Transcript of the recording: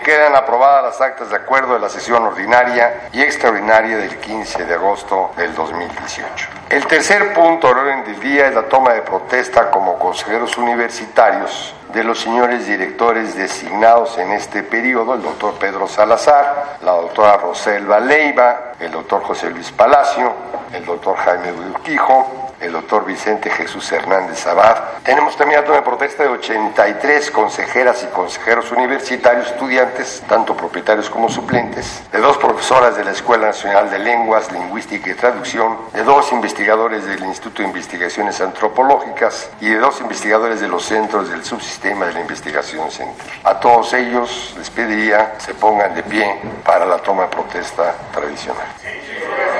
Quedan aprobadas las actas de acuerdo de la sesión ordinaria y extraordinaria del 15 de agosto del 2018. El tercer punto del orden del día es la toma de protesta como consejeros universitarios de los señores directores designados en este periodo, el doctor Pedro Salazar, la doctora Roselva Leiva, el doctor José Luis Palacio, el doctor Jaime Urquijo, el doctor Vicente Jesús Hernández Abad. Tenemos también la toma de protesta de 83 consejeras y consejeros universitarios, estudiantes, tanto propietarios como suplentes, de 2 profesoras de la Escuela Nacional de Lenguas, Lingüística y Traducción, de 2 investigadores del Instituto de Investigaciones Antropológicas y de 2 investigadores de los centros del subsistema de la investigación Center. A todos ellos les pediría se pongan de pie para la toma de protesta tradicional.